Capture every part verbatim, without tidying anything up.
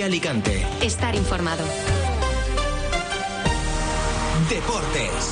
Alicante. Estar informado. Deportes.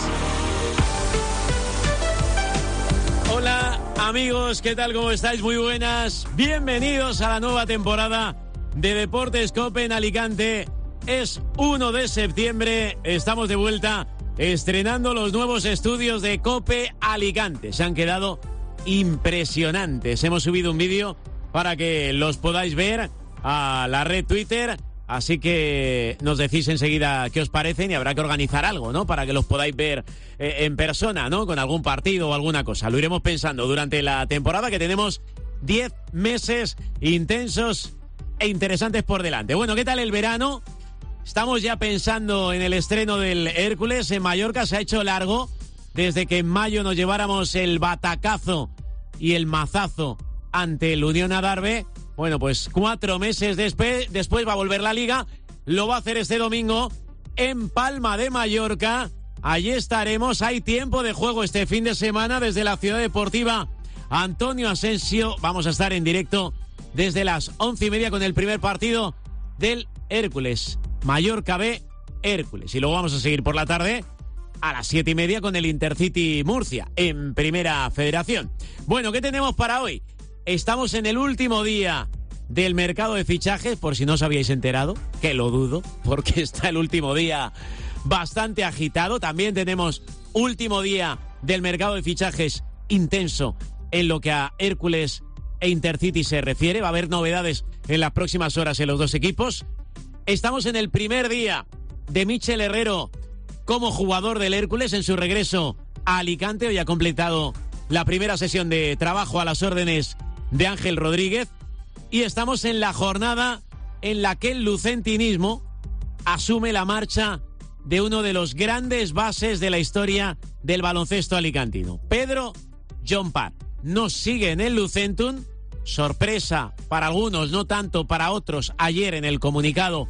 Hola amigos, ¿qué tal? ¿Cómo estáis? Muy buenas. Bienvenidos a la nueva temporada de Deportes COPE en Alicante. Es uno de septiembre, estamos de vuelta estrenando los nuevos estudios de COPE Alicante. Se han quedado impresionantes. Hemos subido un vídeo para que los podáis ver a la red Twitter, así que nos decís enseguida qué os parecen y habrá que organizar algo, ¿no? Para que los podáis ver eh, en persona, ¿no? Con algún partido o alguna cosa. Lo iremos pensando durante la temporada, que tenemos diez meses intensos e interesantes por delante. Bueno, ¿qué tal el verano? Estamos ya pensando en el estreno del Hércules en Mallorca. Se ha hecho largo desde que en mayo nos lleváramos el batacazo y el mazazo ante el Unión Adarve. Bueno, pues cuatro meses después, después va a volver la Liga. Lo va a hacer este domingo en Palma de Mallorca. Allí estaremos. Hay tiempo de juego este fin de semana desde la Ciudad Deportiva Antonio Asensio. Vamos a estar en directo desde las once y media con el primer partido del Hércules. Mallorca B, Hércules. Y luego vamos a seguir por la tarde a las siete y media con el Intercity Murcia en Primera Federación. Bueno, ¿qué tenemos para hoy? Estamos en el último día del mercado de fichajes, por si no os habíais enterado, que lo dudo, porque está el último día bastante agitado. También tenemos último día del mercado de fichajes intenso en lo que a Hércules e Intercity se refiere. Va a haber novedades en las próximas horas en los dos equipos. Estamos en el primer día de Michel Herrero como jugador del Hércules en su regreso a Alicante. Hoy ha completado la primera sesión de trabajo a las órdenes de Ángel Rodríguez, y estamos en la jornada en la que el lucentinismo asume la marcha de uno de los grandes bases de la historia del baloncesto alicantino. Pedro Llompart nos sigue en el Lucentum. Sorpresa para algunos, no tanto para otros. Ayer en el comunicado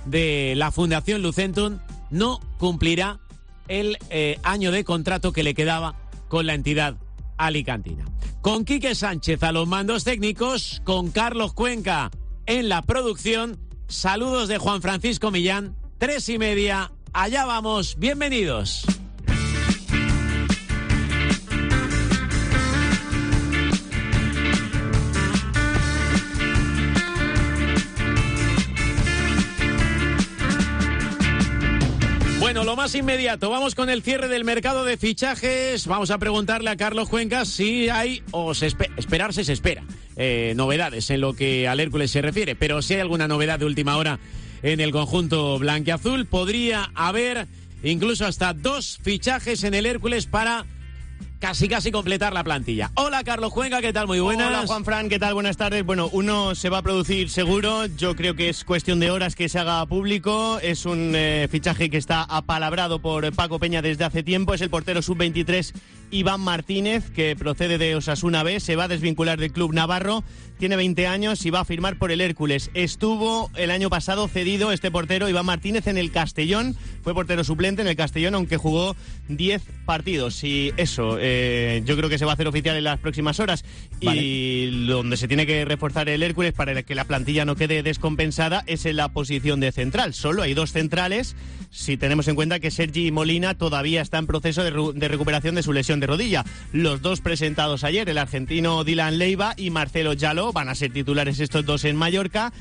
de la Fundación Lucentum no cumplirá el eh, año de contrato que le quedaba con la entidad alicantina. Con Quique Sánchez a los mandos técnicos, con Carlos Cuenca en la producción. Saludos de Juan Francisco Millán. Tres y media, allá vamos, bienvenidos. Bueno, lo más inmediato, vamos con el cierre del mercado de fichajes. Vamos a preguntarle a Carlos Cuenca si hay, o se espe- esperarse se espera, eh, novedades en lo que al Hércules se refiere. Pero si hay alguna novedad de última hora en el conjunto blanquiazul, podría haber incluso hasta dos fichajes en el Hércules para casi casi completar la plantilla. Hola Carlos Cuenca, ¿qué tal? Muy buenas. Hola Juan Fran, ¿qué tal? Buenas tardes. Bueno, uno se va a producir seguro, yo creo que es cuestión de horas que se haga público. Es un eh, fichaje que está apalabrado por Paco Peña desde hace tiempo. Es el portero sub veintitrés Iván Martínez, que procede de Osasuna B, se va a desvincular del club navarro. Tiene veinte años y va a firmar por el Hércules. Estuvo el año pasado cedido este portero Iván Martínez en el Castellón. Fue portero suplente en el Castellón, aunque jugó diez partidos. Y eso, eh, yo creo que se va a hacer oficial en las próximas horas. Vale. Y donde se tiene que reforzar el Hércules para que la plantilla no quede descompensada es en la posición de central. Solo hay dos centrales, si tenemos en cuenta que Sergi Molina todavía está en proceso de, re- de recuperación de su lesión de rodilla. Los dos presentados ayer, el argentino Dylan Leiva y Marcelo Yalo, van a ser titulares estos dos en Mallorca,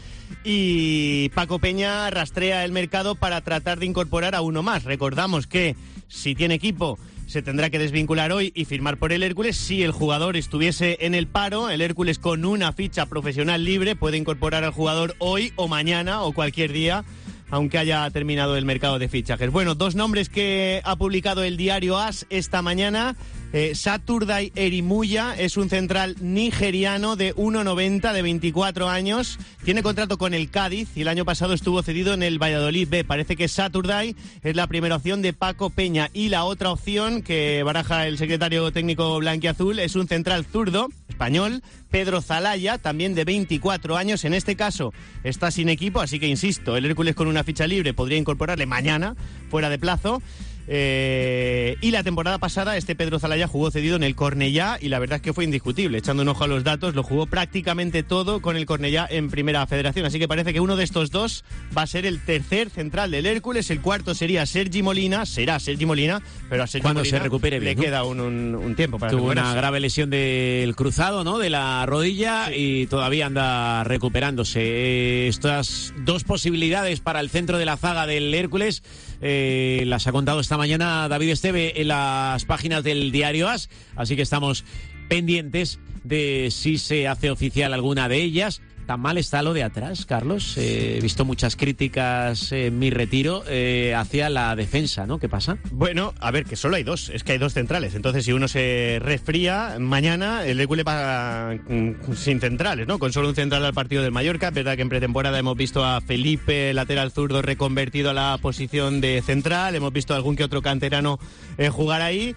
y Paco Peña rastrea el mercado para tratar de incorporar a uno más. Recordamos que si tiene equipo se tendrá que desvincular hoy y firmar por el Hércules. Si el jugador estuviese en el paro, el Hércules con una ficha profesional libre puede incorporar al jugador hoy o mañana o cualquier día, aunque haya terminado el mercado de fichajes. Bueno, dos nombres que ha publicado el diario AS esta mañana. Eh, Saturday Erimuya es un central nigeriano de uno noventa, de veinticuatro años. Tiene contrato con el Cádiz y el año pasado estuvo cedido en el Valladolid B. Parece que Saturday es la primera opción de Paco Peña. Y la otra opción que baraja el secretario técnico blanquiazul es un central zurdo español, Pedro Zalaya, también de veinticuatro años. En este caso está sin equipo, así que insisto, el Hércules con una ficha libre podría incorporarle mañana, fuera de plazo. Eh, y la temporada pasada este Pedro Zelaya jugó cedido en el Cornellá y la verdad es que fue indiscutible. Echando un ojo a los datos, lo jugó prácticamente todo con el Cornellá en Primera Federación. Así que parece que uno de estos dos va a ser el tercer central del Hércules. El cuarto sería Sergi Molina, será Sergi Molina, pero a Sergi Cuando Molina se recupere bien, le ¿no? queda un, un, un tiempo para Tuvo recuperarse. una grave lesión del cruzado, ¿no? De la rodilla, sí. Y todavía anda recuperándose. Eh, estas dos posibilidades para el centro de la zaga del Hércules eh, las ha contado esta mañana David Esteve en las páginas del diario AS, así que estamos pendientes de si se hace oficial alguna de ellas. ¿Tan mal está lo de atrás, Carlos? Eh, he visto muchas críticas en mi retiro eh, hacia la defensa, ¿no? ¿Qué pasa? Bueno, a ver, que solo hay dos, es que hay dos centrales. Entonces, si uno se resfría, mañana el Hércules va mm, sin centrales, ¿no? Con solo un central al partido del Mallorca. Es verdad que en pretemporada hemos visto a Felipe, lateral zurdo, reconvertido a la posición de central. Hemos visto a algún que otro canterano eh, jugar ahí.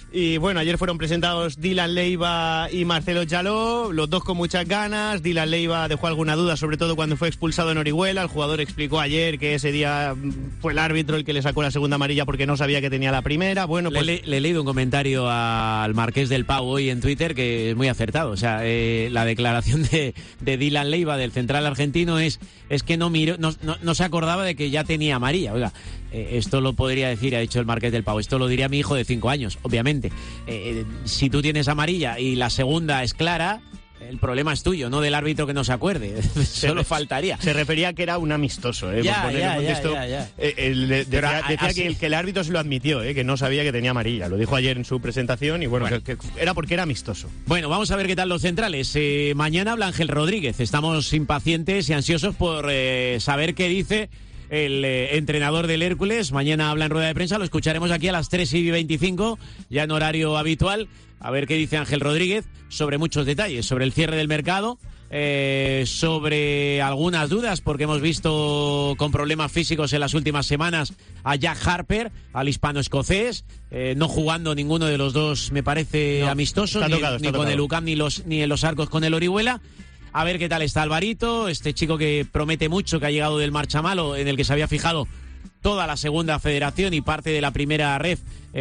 Y bueno, ayer fueron presentados Dylan Leiva y Marcelo Jaló, los dos con muchas ganas. Dylan Leiva dejó alguna duda, sobre todo cuando fue expulsado en Orihuela. El jugador explicó ayer que ese día fue el árbitro el que le sacó la segunda amarilla porque no sabía que tenía la primera. Bueno, pues... Le, le he leído un comentario al Marqués del Pau hoy en Twitter que es muy acertado. O sea, eh, la declaración de, de Dylan Leiva, del central argentino, es, es que no, miró, no, no, no se acordaba de que ya tenía amarilla. Oiga, eh, esto lo podría decir, ha dicho el Marqués del Pau, esto lo diría mi hijo de cinco años, obviamente. Eh, si tú tienes amarilla y la segunda es clara, el problema es tuyo, no del árbitro que no se acuerde. Solo faltaría. Se refería a que era un amistoso, ¿eh? Ya, por poner ya, en contexto. ya, ya, ya. Eh, el, de, Pero decía, a, decía así... que, el, que el árbitro se lo admitió, ¿eh? Que no sabía que tenía amarilla. Lo dijo ayer en su presentación y bueno, bueno. Que, que era porque era amistoso. Bueno, vamos a ver qué tal los centrales. Eh, mañana habla Ángel Rodríguez. Estamos impacientes y ansiosos por eh, saber qué dice el eh, entrenador del Hércules. Mañana habla en rueda de prensa, lo escucharemos aquí a las tres y veinticinco, ya en horario habitual, a ver qué dice Ángel Rodríguez sobre muchos detalles, sobre el cierre del mercado, eh, sobre algunas dudas, porque hemos visto con problemas físicos en las últimas semanas a Jack Harper, al hispano-escocés, eh, no jugando ninguno de los dos, me parece, no, amistosos, ni, tocado, ni con el U C A M ni, los, ni en los Arcos con el Orihuela. A ver qué tal está Alvarito, este chico que promete mucho, que ha llegado del Marchamalo, en el que se había fijado toda la segunda federación y parte de la primera ref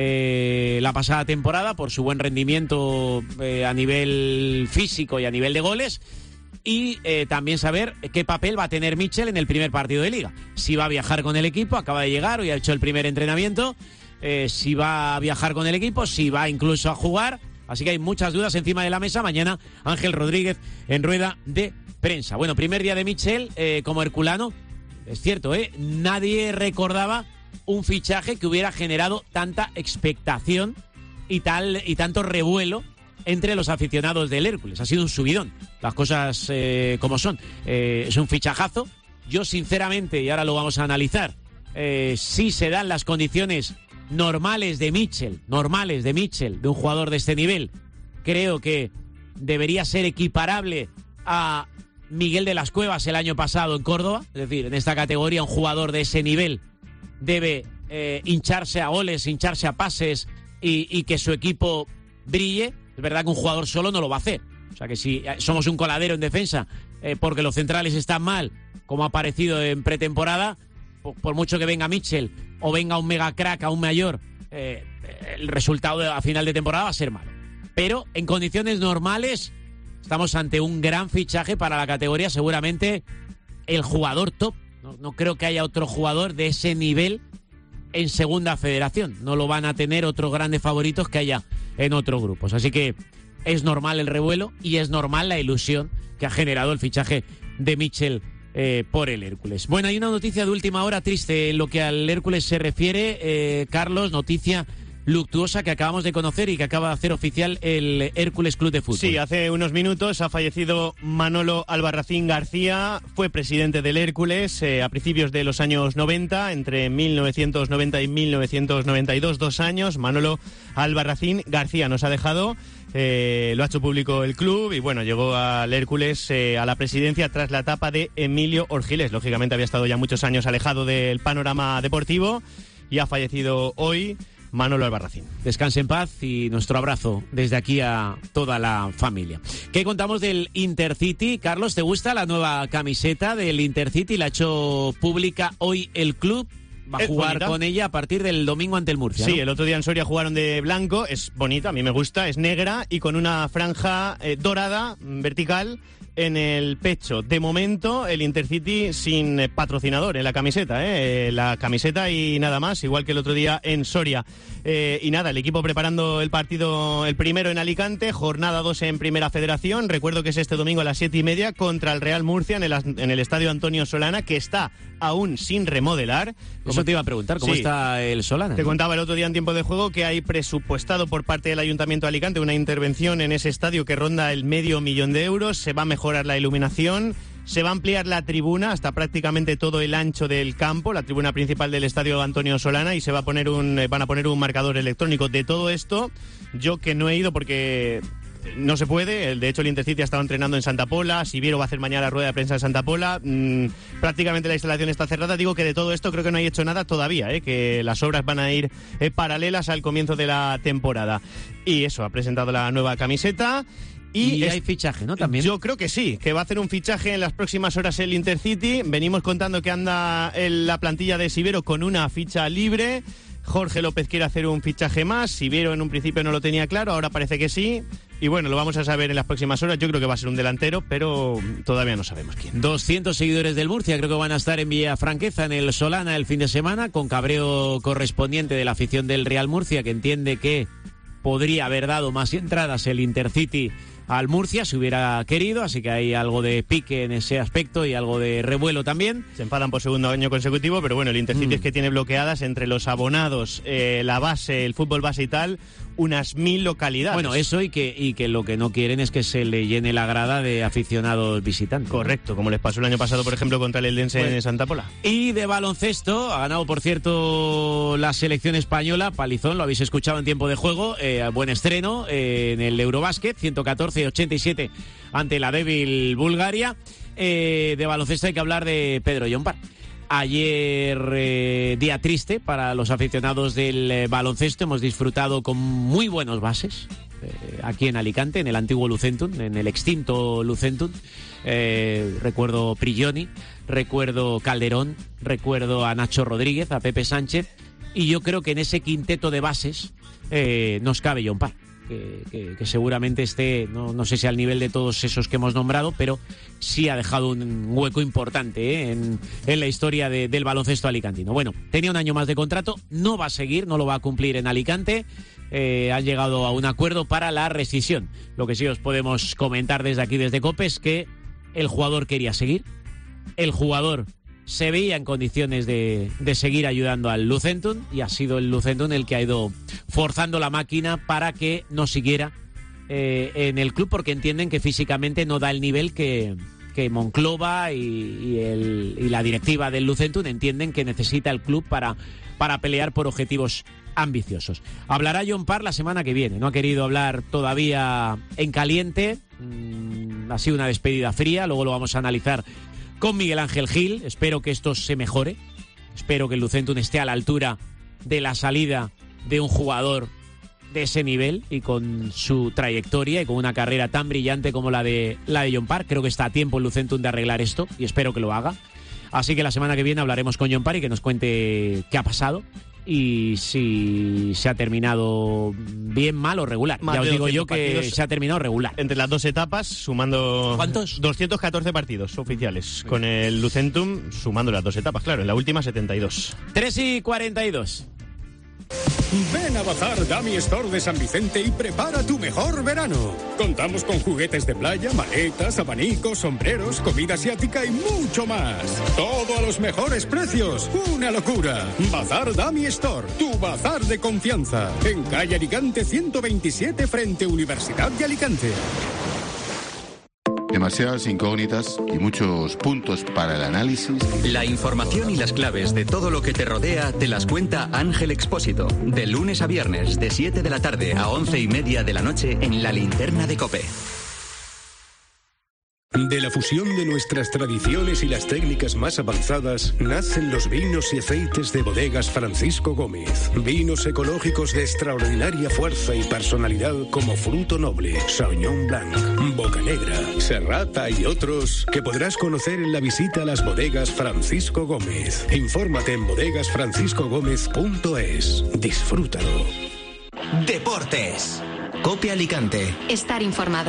eh, la pasada temporada por su buen rendimiento eh, a nivel físico y a nivel de goles. Y eh, también saber qué papel va a tener Mitchell en el primer partido de Liga. Si va a viajar con el equipo, acaba de llegar, hoy ha hecho el primer entrenamiento. Eh, si va a viajar con el equipo, si va incluso a jugar. Así que hay muchas dudas encima de la mesa. Mañana Ángel Rodríguez en rueda de prensa. Bueno, primer día de Mitchell eh, como herculano. Es cierto, ¿eh? Nadie recordaba un fichaje que hubiera generado tanta expectación y, tal, y tanto revuelo entre los aficionados del Hércules. Ha sido un subidón, las cosas eh, como son. Eh, es un fichajazo. Yo sinceramente, y ahora lo vamos a analizar, eh, si se dan las condiciones normales de Mitchell, normales de Mitchell, de un jugador de este nivel, creo que debería ser equiparable a Miguel de las Cuevas el año pasado en Córdoba. Es decir, en esta categoría un jugador de ese nivel debe eh, hincharse a goles, hincharse a pases y, y que su equipo brille. Es verdad que un jugador solo no lo va a hacer. O sea que si somos un coladero en defensa eh, porque los centrales están mal, como ha parecido en pretemporada, por, por mucho que venga Mitchell o venga un mega crack aún mayor, eh, el resultado de, a final de temporada va a ser malo. Pero en condiciones normales estamos ante un gran fichaje para la categoría, seguramente el jugador top. No, no creo que haya otro jugador de ese nivel en segunda federación. No lo van a tener otros grandes favoritos que haya en otros grupos. Así que es normal el revuelo y es normal la ilusión que ha generado el fichaje de Mitchell eh, por el Hércules. Bueno, hay una noticia de última hora triste en lo que al Hércules se refiere, eh, Carlos, noticia luctuosa que acabamos de conocer y que acaba de hacer oficial el Hércules Club de Fútbol. Sí, hace unos minutos ha fallecido Manolo Albarracín García, fue presidente del Hércules eh, a principios de los años noventa, entre mil novecientos noventa y mil novecientos noventa y dos, dos años. Manolo Albarracín García nos ha dejado, eh, lo ha hecho público el club y bueno, llegó al Hércules eh, a la presidencia tras la etapa de Emilio Orgiles. Lógicamente había estado ya muchos años alejado del panorama deportivo y ha fallecido hoy Manolo Albarracín. Descanse en paz y nuestro abrazo desde aquí a toda la familia. ¿Qué contamos del Intercity? Carlos, ¿te gusta la nueva camiseta del Intercity? La ha hecho pública hoy el club. va a jugar bonita. con ella a partir del domingo ante el Murcia. Sí, ¿no? el otro día en Soria jugaron de blanco, es bonita, a mí me gusta, es negra y con una franja eh, dorada, vertical, en el pecho. De momento, el Intercity sin eh, patrocinador en la camiseta, ¿eh? La camiseta y nada más, igual que el otro día en Soria. Eh, y nada, el equipo preparando el partido, el primero en Alicante, jornada dos en Primera Federación. Recuerdo que es este domingo a las siete y media contra el Real Murcia en el, en el Estadio Antonio Solana, que está aún sin remodelar. Como Eso te iba a preguntar, ¿cómo sí. está el Solana? Te contaba el otro día en tiempo de juego que hay presupuestado por parte del Ayuntamiento de Alicante una intervención en ese estadio que ronda el medio millón de euros. Se va a mejorar la iluminación, se va a ampliar la tribuna hasta prácticamente todo el ancho del campo, la tribuna principal del estadio Antonio Solana, y se va a poner un, van a poner un marcador electrónico. De todo esto, yo que no he ido porque no se puede, de hecho el Intercity ha estado entrenando en Santa Pola, Siviero va a hacer mañana la rueda de prensa en Santa Pola, mmm, prácticamente la instalación está cerrada. Digo que de todo esto creo que no hay hecho nada todavía, ¿eh? Que las obras van a ir eh, paralelas al comienzo de la temporada. Y eso, ha presentado la nueva camiseta. Y, y es, hay fichaje, ¿no? También. Yo creo que sí, que va a hacer un fichaje en las próximas horas el Intercity. Venimos contando que anda en la plantilla de Siviero con una ficha libre. Jorge López quiere hacer un fichaje más. Siviero en un principio no lo tenía claro, ahora parece que sí. Y bueno, lo vamos a saber en las próximas horas. Yo creo que va a ser un delantero, pero todavía no sabemos quién. doscientos seguidores del Murcia creo que van a estar en Villafranqueza, en el Solana, el fin de semana, con cabreo correspondiente de la afición del Real Murcia, que entiende que podría haber dado más entradas el Intercity al Murcia si hubiera querido, así que hay algo de pique en ese aspecto y algo de revuelo también. Se enfadan por segundo año consecutivo, pero bueno, el Intercity mm. es que tiene bloqueadas entre los abonados, eh, la base, el fútbol base y tal, unas mil localidades. Bueno, eso y que y que lo que no quieren es que se le llene la grada de aficionados visitantes. Correcto, como les pasó el año pasado, por ejemplo, contra el Eldense pues, en Santa Pola. Y de baloncesto, ha ganado, por cierto, la selección española, palizón, lo habéis escuchado en tiempo de juego, eh, buen estreno eh, en el Eurobásquet, ciento catorce ochenta y siete ante la débil Bulgaria. Eh, de baloncesto hay que hablar de Pedro Llompart. Ayer, eh, día triste para los aficionados del eh, baloncesto. Hemos disfrutado con muy buenos bases eh, aquí en Alicante, en el antiguo Lucentum, en el extinto Lucentum. Eh, recuerdo Prigioni, recuerdo Calderón, recuerdo a Nacho Rodríguez, a Pepe Sánchez, y yo creo que en ese quinteto de bases eh, nos cabe Llompart. Que, que, que seguramente esté, no, no sé si al nivel de todos esos que hemos nombrado, pero sí ha dejado un hueco importante ¿eh? en, en la historia de, del baloncesto alicantino. Bueno, tenía un año más de contrato, no va a seguir, no lo va a cumplir en Alicante. Eh, han llegado a un acuerdo para la rescisión. Lo que sí os podemos comentar desde aquí, desde COPE, es que el jugador quería seguir, el jugador se veía en condiciones de, de seguir ayudando al Lucentum, y ha sido el Lucentum el que ha ido forzando la máquina para que no siguiera eh, en el club, porque entienden que físicamente no da el nivel que, que Monclova y, y, el, y la directiva del Lucentum entienden que necesita el club para, para pelear por objetivos ambiciosos. Hablará Llompart la semana que viene, no ha querido hablar todavía en caliente, mm, ha sido una despedida fría, luego lo vamos a analizar con Miguel Ángel Gil. Espero que esto se mejore, espero que el Lucentum esté a la altura de la salida de un jugador de ese nivel y con su trayectoria y con una carrera tan brillante como la de la de Llompart. Creo que está a tiempo el Lucentum de arreglar esto y espero que lo haga. Así que la semana que viene hablaremos con Llompart y que nos cuente qué ha pasado y si se ha terminado bien, mal o regular. Más ya os digo yo que se ha terminado regular. Entre las dos etapas, sumando... ¿Cuántos? doscientos catorce partidos oficiales. Sí. Con el Lucentum, sumando las dos etapas, claro. En la última, setenta y dos. tres y cuarenta y dos. Ven a Bazar Dummy Store de San Vicente y prepara tu mejor verano. Contamos con juguetes de playa, maletas, abanicos, sombreros, comida asiática y mucho más. Todo a los mejores precios. ¡Una locura! Bazar Dummy Store, tu bazar de confianza. En calle Alicante ciento veintisiete, frente Universidad de Alicante. Demasiadas incógnitas y muchos puntos para el análisis. La información y las claves de todo lo que te rodea te las cuenta Ángel Expósito. De lunes a viernes, de siete de la tarde a once y media de la noche en La Linterna de COPE. De la fusión de nuestras tradiciones y las técnicas más avanzadas nacen los vinos y aceites de Bodegas Francisco Gómez. Vinos ecológicos de extraordinaria fuerza y personalidad como Fruto Noble, Sauvignon Blanc, Bocanegra, Serrata y otros que podrás conocer en la visita a las Bodegas Francisco Gómez. Infórmate en bodegas francisco gómez punto es. Disfrútalo. Deportes. Cope Alicante. Estar informado.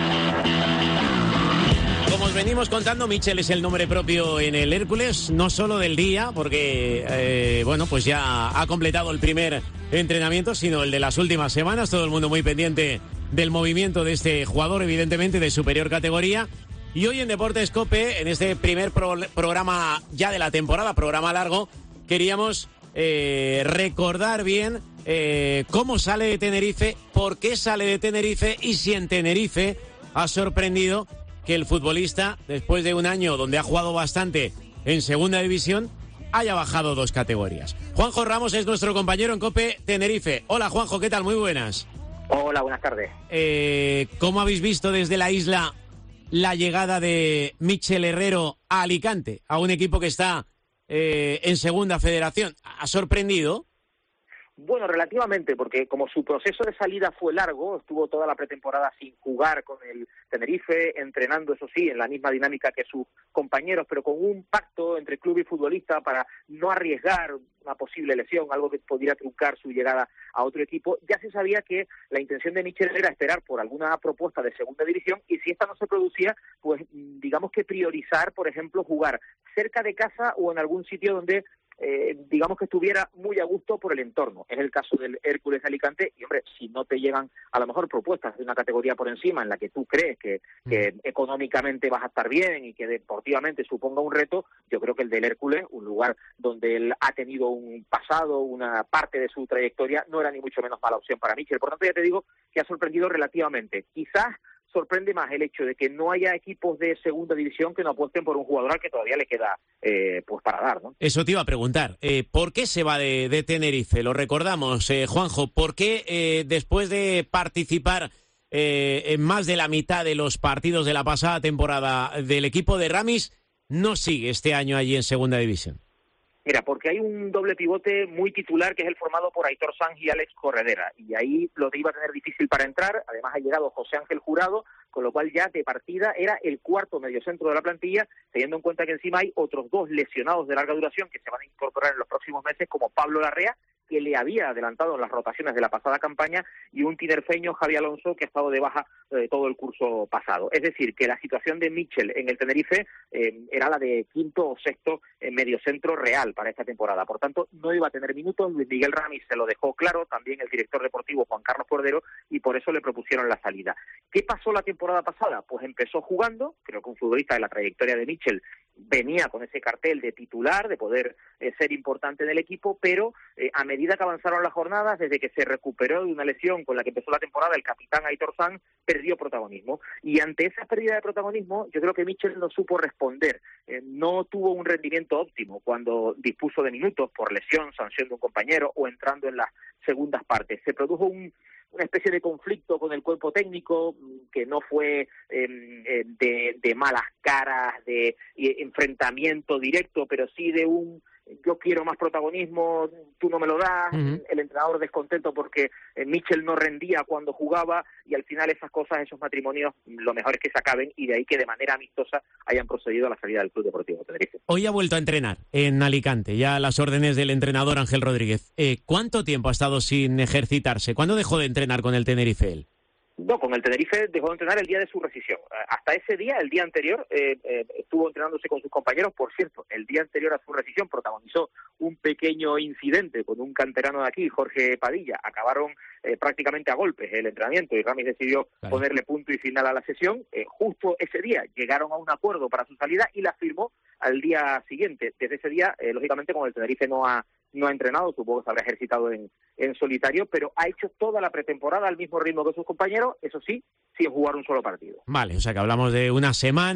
Como os venimos contando, Michel es el nombre propio en el Hércules, no solo del día, porque eh, bueno, pues ya ha completado el primer entrenamiento, sino el de las últimas semanas. Todo el mundo muy pendiente del movimiento de este jugador, evidentemente de superior categoría. Y hoy en Deportes Cope, en este primer pro- programa ya de la temporada, programa largo, queríamos eh, recordar bien eh, cómo sale de Tenerife, por qué sale de Tenerife y si en Tenerife ha sorprendido que el futbolista, después de un año donde ha jugado bastante en segunda división, haya bajado dos categorías. Juanjo Ramos es nuestro compañero en COPE Tenerife. Hola Juanjo, ¿qué tal? Muy buenas. Hola, buenas tardes. Eh, ¿Cómo habéis visto desde la isla la llegada de Michel Herrero a Alicante, a un equipo que está eh, en segunda federación? ¿Ha sorprendido? Bueno, relativamente, porque como su proceso de salida fue largo, estuvo toda la pretemporada sin jugar con el Tenerife, entrenando, eso sí, en la misma dinámica que sus compañeros, pero con un pacto entre club y futbolista para no arriesgar una posible lesión, algo que podría truncar su llegada a otro equipo. Ya se sabía que la intención de Michel era esperar por alguna propuesta de segunda división y si esta no se producía, pues digamos que priorizar, por ejemplo, jugar cerca de casa o en algún sitio donde Eh, digamos que estuviera muy a gusto por el entorno. Es el caso del Hércules Alicante y, hombre, si no te llegan a lo mejor propuestas de una categoría por encima en la que tú crees que, que económicamente vas a estar bien y que deportivamente suponga un reto, yo creo que el del Hércules, un lugar donde él ha tenido un pasado, una parte de su trayectoria, no era ni mucho menos mala opción para Michel. Por tanto, ya te digo que ha sorprendido relativamente. Quizás sorprende más el hecho de que no haya equipos de segunda división que no apuesten por un jugador al que todavía le queda eh, pues para dar, ¿no? Eso te iba a preguntar. Eh, ¿Por qué se va de, de Tenerife? Lo recordamos, eh, Juanjo. ¿Por qué eh, después de participar eh, en más de la mitad de los partidos de la pasada temporada del equipo de Ramis, no sigue este año allí en segunda división? Mira, porque hay un doble pivote muy titular que es el formado por Aitor Sanz y Alex Corredera, y ahí lo iba a tener difícil para entrar. Además ha llegado José Ángel Jurado, con lo cual ya de partida era el cuarto mediocentro de la plantilla, teniendo en cuenta que encima hay otros dos lesionados de larga duración que se van a incorporar en los próximos meses, como Pablo Larrea, que le había adelantado en las rotaciones de la pasada campaña, y un tinerfeño, Javi Alonso, que ha estado de baja eh, todo el curso pasado. Es decir, que la situación de Michel en el Tenerife eh, era la de quinto o sexto eh, mediocentro real para esta temporada. Por tanto, no iba a tener minutos. Luis Miguel Ramis se lo dejó claro, también el director deportivo Juan Carlos Cordero, y por eso le propusieron la salida. ¿Qué pasó la temporada pasada? Pues empezó jugando, creo que un futbolista de la trayectoria de Michel venía con ese cartel de titular, de poder eh, ser importante en el equipo, pero eh, a medida que avanzaron las jornadas, desde que se recuperó de una lesión con la que empezó la temporada, el capitán Aitor Sanz perdió protagonismo. Y ante esa pérdida de protagonismo, yo creo que Michel no supo responder. Eh, no tuvo un rendimiento óptimo cuando dispuso de minutos por lesión, sanción de un compañero o entrando en las segundas partes. Se produjo un una especie de conflicto con el cuerpo técnico que no fue eh, de, de malas caras, de eh, enfrentamiento directo, pero sí de un yo quiero más protagonismo, tú no me lo das, uh-huh. El entrenador descontento porque eh, Michel no rendía cuando jugaba, y al final esas cosas, esos matrimonios, lo mejor es que se acaben, y de ahí que de manera amistosa hayan procedido a la salida del Club Deportivo Tenerife. Hoy ha vuelto a entrenar en Alicante, ya a las órdenes del entrenador Ángel Rodríguez. Eh, ¿Cuánto tiempo ha estado sin ejercitarse? ¿Cuándo dejó de entrenar con el Tenerife él? No, con el Tenerife dejó de entrenar el día de su rescisión. Hasta ese día, el día anterior, eh, eh, estuvo entrenándose con sus compañeros. Por cierto, el día anterior a su rescisión protagonizó un pequeño incidente con un canterano de aquí, Jorge Padilla. Acabaron eh, prácticamente a golpes el entrenamiento y Ramis decidió claro. ponerle punto y final a la sesión. Eh, justo ese día llegaron a un acuerdo para su salida y la firmó al día siguiente. Desde ese día, eh, lógicamente, como el Tenerife no ha no ha entrenado, supongo que se habrá ejercitado en, en solitario, pero ha hecho toda la pretemporada al mismo ritmo que sus compañeros, eso sí, sin jugar un solo partido. Vale, o sea que hablamos de una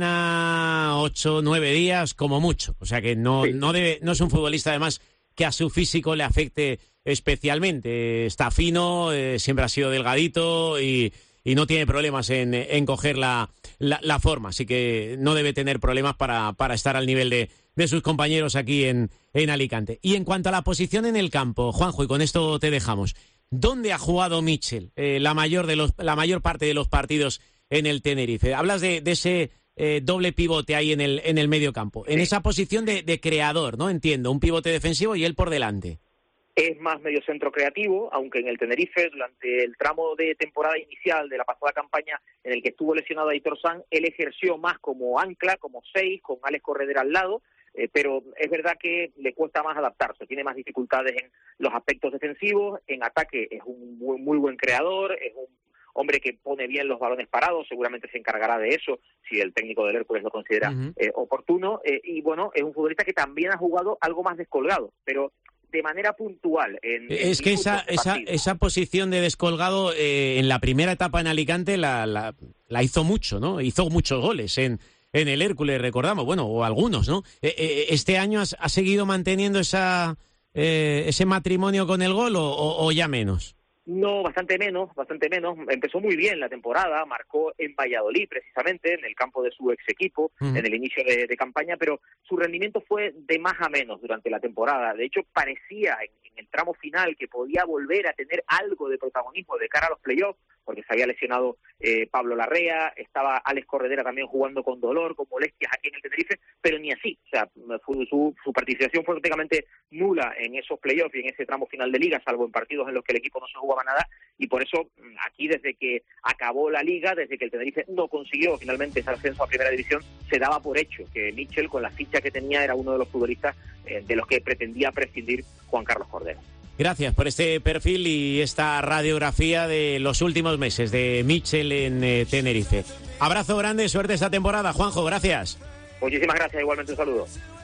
semana, ocho, nueve días, como mucho. O sea que no, sí. no, debe, no es un futbolista, además, que a su físico le afecte especialmente. Está fino, eh, siempre ha sido delgadito y, y no tiene problemas en, en coger la, la, la forma, así que no debe tener problemas para, para estar al nivel de, de sus compañeros aquí en, en Alicante. Y en cuanto a la posición en el campo, Juanjo, y con esto te dejamos, ¿dónde ha jugado Mitchell eh, la, mayor de los, la mayor parte de los partidos en el Tenerife? Hablas de, de ese eh, doble pivote ahí en el, en el medio campo, en sí. esa posición de, de creador, ¿no? Entiendo, un pivote defensivo y él por delante. Es más medio centro creativo, aunque en el Tenerife, durante el tramo de temporada inicial de la pasada campaña en el que estuvo lesionado Aitor Sanz, él ejerció más como ancla, como seis, con Alex Corredera al lado, eh, pero es verdad que le cuesta más adaptarse, tiene más dificultades en los aspectos defensivos, en ataque es un muy, muy buen creador, es un hombre que pone bien los balones parados, seguramente se encargará de eso si el técnico del Hércules lo considera uh-huh. eh, oportuno, eh, y bueno, es un futbolista que también ha jugado algo más descolgado, pero de manera puntual. En, es en que esa, esa, esa posición de descolgado eh, en la primera etapa en Alicante la, la, la hizo mucho, ¿no? Hizo muchos goles en, en el Hércules, recordamos, bueno, o algunos, ¿no? Eh, eh, ¿Este año has, ha seguido manteniendo esa eh, ese matrimonio con el gol o, o, o ya menos? No, bastante menos, bastante menos. Empezó muy bien la temporada, marcó en Valladolid precisamente, en el campo de su ex equipo, uh-huh. en el inicio de, de campaña, pero su rendimiento fue de más a menos durante la temporada. De hecho, parecía en, en el tramo final que podía volver a tener algo de protagonismo de cara a los playoffs, porque se había lesionado eh, Pablo Larrea, estaba Alex Corredera también jugando con dolor, con molestias aquí en el Tenerife, pero ni así. O sea, su, su, su participación fue prácticamente nula en esos playoffs y en ese tramo final de liga, salvo en partidos en los que el equipo no se jugaba nada, y por eso aquí desde que acabó la liga, desde que el Tenerife no consiguió finalmente ese ascenso a primera división, se daba por hecho que Mitchell, con la ficha que tenía, era uno de los futbolistas eh, de los que pretendía prescindir Juan Carlos Cordero. Gracias por este perfil y esta radiografía de los últimos meses de Mitchell en eh, Tenerife. Abrazo grande, suerte esta temporada, Juanjo, gracias. Muchísimas gracias, igualmente un saludo.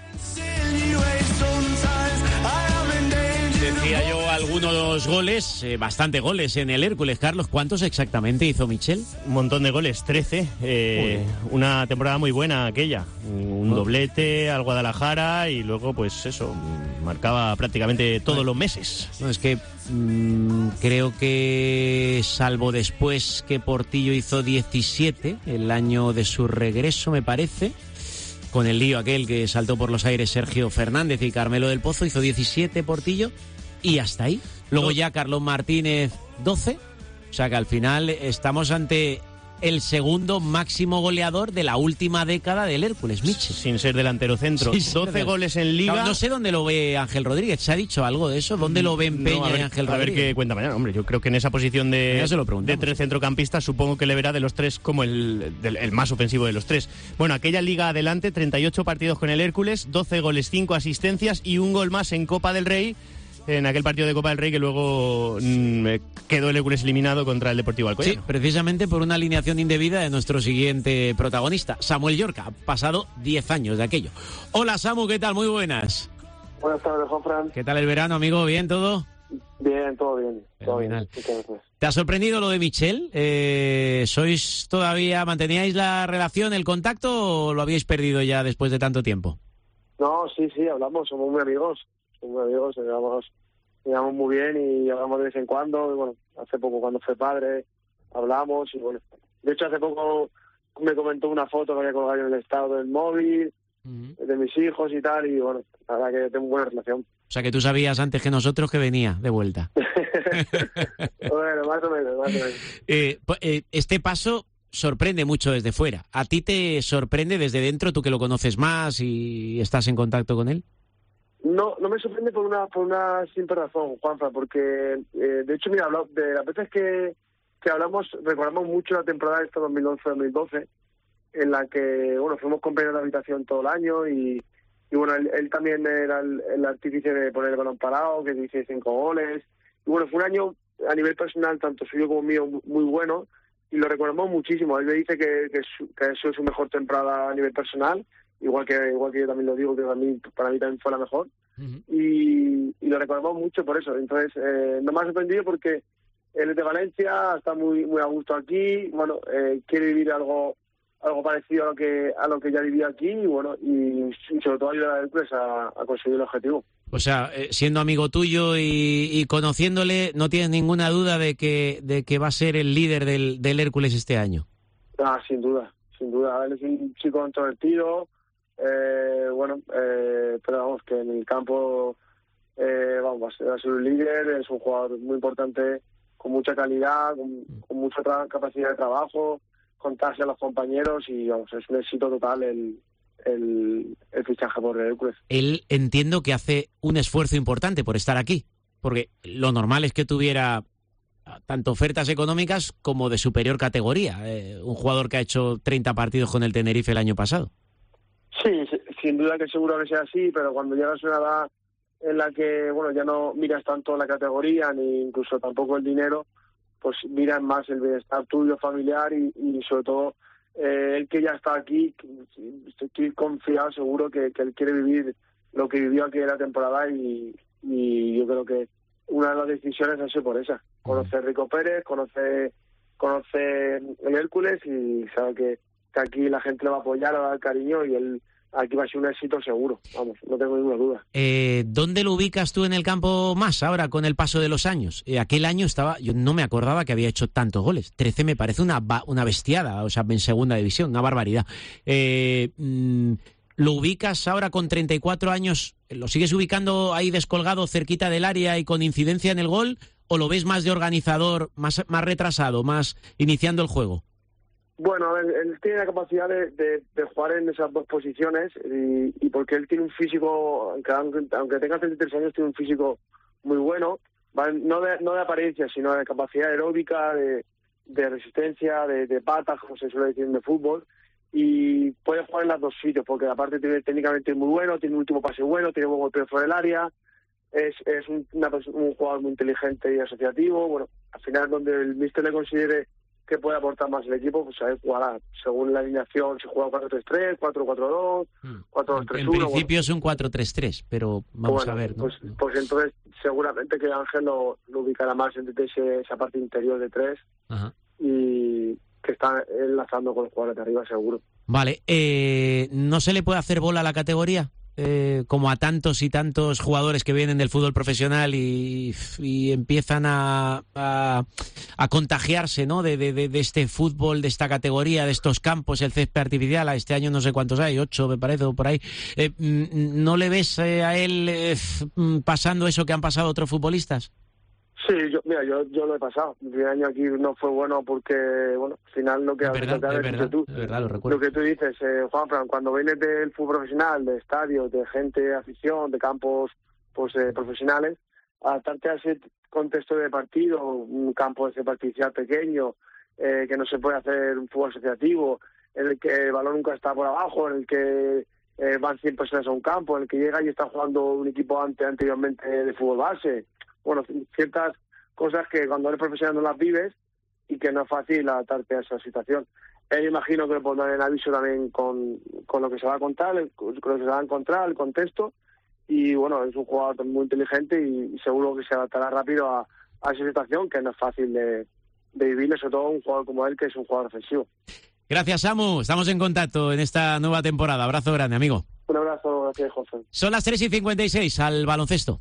Decía yo algunos goles, eh, bastante goles en el Hércules. Carlos, ¿cuántos exactamente hizo Mitchell? Un montón de goles, trece. Eh, una temporada muy buena aquella. Un oh. doblete al Guadalajara y luego, pues eso, marcaba prácticamente todos bueno. los meses. No, es que mmm, creo que, salvo después que Portillo hizo diecisiete, el año de su regreso, me parece, con el lío aquel que saltó por los aires Sergio Fernández y Carmelo del Pozo, hizo diecisiete Portillo y hasta ahí. Luego ya Carlos Martínez, doce. O sea que al final estamos ante el segundo máximo goleador de la última década del Hércules, Mitchell. Sin ser delantero centro. Sí, doce goles en Liga. No, no sé dónde lo ve Ángel Rodríguez. ¿Se ha dicho algo de eso? ¿Dónde lo ve en Peña no, ver, y Ángel Rodríguez? A ver qué cuenta mañana. Hombre, yo creo que en esa posición de, de tres centrocampistas supongo que le verá de los tres como el, del, el más ofensivo de los tres. Bueno, aquella Liga adelante, treinta y ocho partidos con el Hércules, doce goles, cinco asistencias y un gol más en Copa del Rey, en aquel partido de Copa del Rey que luego mmm, quedó el Hércules eliminado contra el Deportivo Alcoyano. Sí, precisamente por una alineación indebida de nuestro siguiente protagonista, Samuel Llorca. Ha pasado diez años de aquello. Hola, Samu, ¿qué tal? Muy buenas. Buenas tardes, Juanfran. ¿Qué tal el verano, amigo? ¿Bien todo? Bien, todo bien. Todo bien. ¿Te ha sorprendido lo de Mitchell? Eh, ¿Sois todavía, manteníais la relación, el contacto o lo habíais perdido ya después de tanto tiempo? No, sí, sí, hablamos, somos muy amigos. Somos muy amigos, llevamos, llevamos muy bien y hablamos de vez en cuando. Y bueno, hace poco cuando fue padre hablamos y bueno. De hecho, hace poco me comentó una foto que había colgado en el estado del móvil, uh-huh. de mis hijos y tal, y bueno, la verdad que tengo buena relación. O sea, que tú sabías antes que nosotros que venía de vuelta. Bueno, más o menos, más o menos. Eh, eh, este paso sorprende mucho desde fuera. ¿A ti te sorprende desde dentro, tú que lo conoces más y estás en contacto con él? No, no me sorprende por una por una simple razón, Juanfa, porque eh, de hecho, mira, de las veces que, que hablamos, recordamos mucho la temporada esta dos mil once dos mil doce, en la que, bueno, fuimos compañeros de habitación todo el año y, y bueno, él, él también era el, el artífice de poner el balón parado, que dice cinco goles. Y bueno, fue un año a nivel personal, tanto suyo como mío, muy bueno, y lo recordamos muchísimo. Él me dice que, que, su, que eso es su mejor temporada a nivel personal, igual que igual que yo también lo digo, que para mí, para mí también fue la mejor. Uh-huh. y, y lo recordamos mucho por eso. Entonces, eh, no me ha sorprendido porque él es de Valencia, está muy muy a gusto aquí, bueno, eh, quiere vivir algo algo parecido a lo que a lo que ya vivía aquí y bueno, y, y sobre todo ayudar a Hércules a, a conseguir el objetivo. O sea, eh, siendo amigo tuyo y, y conociéndole, no tienes ninguna duda de que de que va a ser el líder del, del Hércules este año. Ah, sin duda, sin duda. Él es un chico introvertido, eh, bueno, eh, pero vamos, que en el campo, eh, vamos, va a ser un líder, es un jugador muy importante, con mucha calidad, con, con mucha tra- capacidad de trabajo, contarse a los compañeros y, vamos, es un éxito total el, el, el fichaje por el Hércules. Él entiendo que hace un esfuerzo importante por estar aquí, porque lo normal es que tuviera tanto ofertas económicas como de superior categoría, eh, un jugador que ha hecho treinta partidos con el Tenerife el año pasado. Sí, sin duda que seguro que sea así, pero cuando llegas a una edad en la que, bueno, ya no miras tanto la categoría ni incluso tampoco el dinero, pues miras más el bienestar tuyo, familiar y, y sobre todo eh, él que ya está aquí, estoy confiado, seguro que, que él quiere vivir lo que vivió aquí en la temporada y, y yo creo que una de las decisiones ha sido por esa. Conoce a Rico Pérez, conoce, conoce el Hércules y sabe que, que aquí la gente le va a apoyar, le va a dar cariño y él aquí va a ser un éxito seguro, vamos, no tengo ninguna duda. Eh, ¿Dónde lo ubicas tú en el campo más ahora con el paso de los años? Eh, aquel año estaba, yo no me acordaba que había hecho tantos goles. trece me parece una una bestiada, o sea, en segunda división, una barbaridad. Eh, mm, ¿Lo ubicas ahora con treinta y cuatro años? ¿Lo sigues ubicando ahí descolgado cerquita del área y con incidencia en el gol? ¿O lo ves más de organizador, más, más retrasado, más iniciando el juego? Bueno, él, él tiene la capacidad de, de, de jugar en esas dos posiciones y, y porque él tiene un físico, aunque, aunque tenga treinta y tres años, tiene un físico muy bueno, ¿vale? no, de, no de apariencia, sino de capacidad aeróbica, de, de resistencia, de, de patas, como se suele decir en el fútbol, y puede jugar en los dos sitios, porque aparte tiene técnicamente muy bueno, tiene un último pase bueno, tiene buen golpeo fuera del área, es, es un, una, un jugador muy inteligente y asociativo. Bueno, al final donde el míster le considere que puede aportar más el equipo, pues ahí jugará según la alineación, si juega cuatro tres tres, cuatro cuatro dos, cuatro dos tres uno. En principio bueno, es un cuatro tres tres, pero vamos bueno, a ver, ¿no? Pues, pues entonces seguramente que Ángel lo, lo ubicará más en ese, esa parte interior de tres. Ajá. Y que está enlazando con los jugadores de arriba seguro. Vale, eh, ¿no se le puede hacer bola a la categoría? Eh, como a tantos y tantos jugadores que vienen del fútbol profesional y, y empiezan a, a, a contagiarse, ¿no? De, de, de este fútbol, de esta categoría, de estos campos, el césped artificial. A este año no sé cuántos hay, ocho me parece o por ahí. Eh, ¿No le ves eh, a él eh, pasando eso que han pasado otros futbolistas? Sí, yo, mira, yo, yo lo he pasado. Mi primer año aquí no fue bueno porque, bueno, al final lo que... Es verdad, es verdad, que tú, es verdad, lo recuerdo. Lo que tú dices, eh, Juanfran, cuando vienes del fútbol profesional, de estadios, de gente de afición, de campos pues eh, profesionales, adaptarte a ese contexto de partido, un campo de particular pequeño, eh, que no se puede hacer un fútbol asociativo, en el que el balón nunca está por abajo, en el que eh, van cien personas a un campo, en el que llega y está jugando un equipo ante, anteriormente de fútbol base. Bueno, ciertas cosas que cuando eres profesional no las vives y que no es fácil adaptarte a esa situación. Eh, yo imagino que pondrán el aviso también con, con lo que se va a contar, el, con lo que se va a encontrar, el contexto, y bueno, es un jugador muy inteligente y, y seguro que se adaptará rápido a, a esa situación que no es fácil de, de vivir, sobre todo un jugador como él que es un jugador ofensivo. Gracias, Samu. Estamos en contacto en esta nueva temporada. Abrazo grande, amigo. Un abrazo, gracias, José. Son las tres y cincuenta y seis, al baloncesto.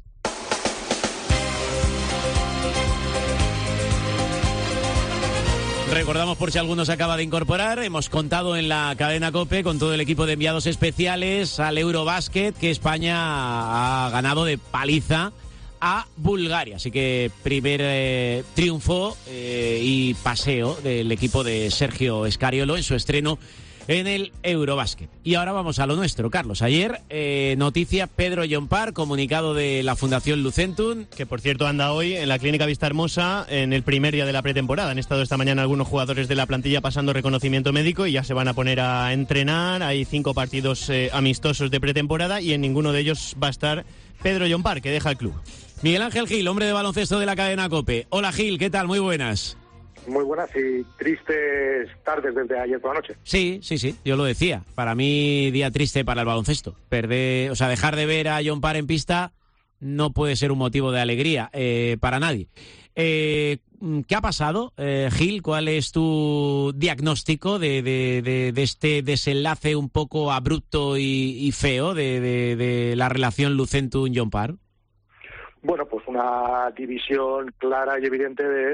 Recordamos, por si alguno se acaba de incorporar, hemos contado en la cadena COPE con todo el equipo de enviados especiales al Eurobásquet que España ha ganado de paliza a Bulgaria. Así que primer eh, triunfo eh, y paseo del equipo de Sergio Scariolo en su estreno en el Eurobásquet. Y ahora vamos a lo nuestro, Carlos. Ayer, eh, noticia, Pedro Llompart, comunicado de la Fundación Lucentum. Que, por cierto, anda hoy en la Clínica Vista Hermosa en el primer día de la pretemporada. Han estado esta mañana algunos jugadores de la plantilla pasando reconocimiento médico y ya se van a poner a entrenar. Hay cinco partidos eh, amistosos de pretemporada y en ninguno de ellos va a estar Pedro Llompart, que deja el club. Miguel Ángel Gil, hombre de baloncesto de la cadena COPE. Hola, Gil, ¿qué tal? Muy buenas. Muy buenas y tristes tardes desde ayer por la noche. Sí, sí, sí, yo lo decía. Para mí, día triste para el baloncesto. Perder, o sea, dejar de ver a Llompart en pista no puede ser un motivo de alegría eh, para nadie. Eh, ¿Qué ha pasado, eh, Gil? ¿Cuál es tu diagnóstico de, de, de, de este desenlace un poco abrupto y, y feo de, de, de la relación Lucentum-Llompart? Bueno, pues una división clara y evidente de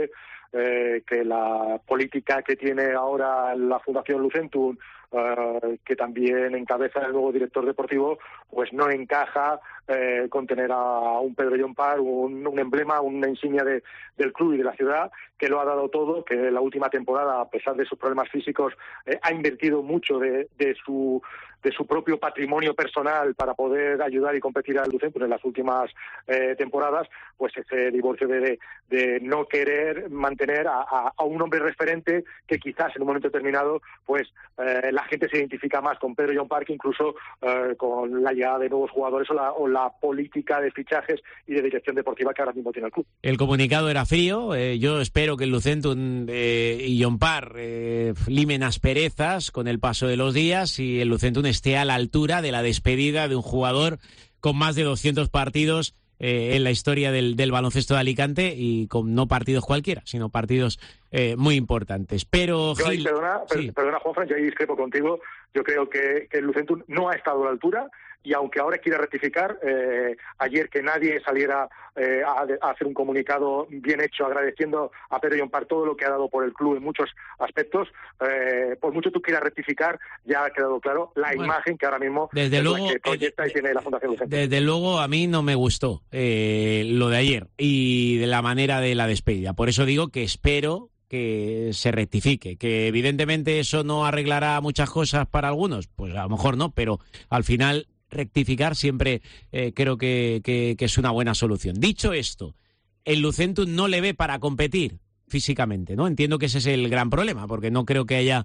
eh, que la política que tiene ahora la Fundación Lucentum, Uh, que también encabeza el nuevo director deportivo, pues no encaja eh, con tener a un Pedro Llompart, un, un emblema, una insignia de, del club y de la ciudad, que lo ha dado todo, que en la última temporada, a pesar de sus problemas físicos, eh, ha invertido mucho de, de su de su propio patrimonio personal para poder ayudar y competir al Lucentum en las últimas eh, temporadas. Pues ese divorcio de, de, de no querer mantener a, a, a un hombre referente que quizás en un momento determinado pues eh, la gente se identifica más con Pedro Llompart que incluso eh, con la llegada de nuevos jugadores o la, o la política de fichajes y de dirección deportiva que ahora mismo tiene el club. El comunicado era frío. Eh, yo espero que el Lucentum eh, y Llompart eh, limen asperezas con el paso de los días y el Lucentum esté a la altura de la despedida de un jugador con más de doscientos partidos eh, en la historia del, del baloncesto de Alicante y con no partidos cualquiera, sino partidos eh, muy importantes. Pero, yo ahí, Gil... Perdona, sí. perdona Juanfran, yo ahí discrepo contigo. Yo creo que, que el Lucentum no ha estado a la altura y aunque ahora quiera rectificar, eh, ayer que nadie saliera eh, a, a hacer un comunicado bien hecho agradeciendo a Pedro Llompart todo lo que ha dado por el club en muchos aspectos, eh, por mucho tú quieras rectificar, ya ha quedado claro la bueno, imagen que ahora mismo desde es luego, la que proyecta eh, y tiene la Fundación Lucentum. Desde luego a mí no me gustó eh, lo de ayer y de la manera de la despedida. Por eso digo que espero que se rectifique, que evidentemente eso no arreglará muchas cosas para algunos, pues a lo mejor no, pero al final rectificar siempre eh, creo que, que, que es una buena solución. Dicho esto, el Lucentum no le ve para competir físicamente, ¿no? Entiendo que ese es el gran problema, porque no creo que haya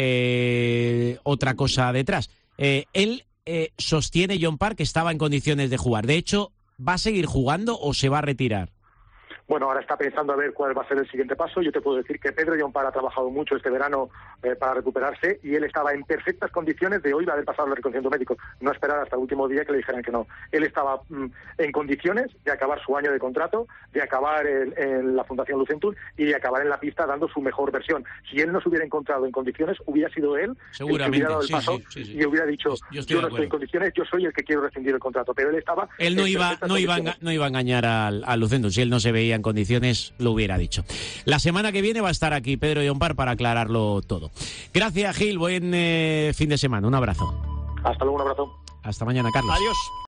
eh, otra cosa detrás. Eh, él eh, sostiene, Llompart, que estaba en condiciones de jugar. De hecho, ¿va a seguir jugando o se va a retirar? Bueno, ahora está pensando a ver cuál va a ser el siguiente paso. Yo te puedo decir que Pedro Llompart ha trabajado mucho este verano eh, para recuperarse y él estaba en perfectas condiciones de hoy haber pasado el reconocimiento médico, no esperar hasta el último día que le dijeran que no. Él estaba mm, en condiciones de acabar su año de contrato, de acabar en, en la Fundación Lucentum y de acabar en la pista dando su mejor versión. Si él no se hubiera encontrado en condiciones, hubiera sido él el que hubiera dado el sí, paso sí, sí, sí. y hubiera dicho, yo, yo no estoy en condiciones, yo soy el que quiero rescindir el contrato. Pero él estaba... Él no iba, no iba, a, no iba a engañar al, al Lucentum. Si él no se veía en condiciones, lo hubiera dicho. La semana que viene va a estar aquí Pedro Llompart para aclararlo todo. Gracias, Gil. Buen eh, fin de semana. Un abrazo. Hasta luego, un abrazo. Hasta mañana, Carlos. Adiós.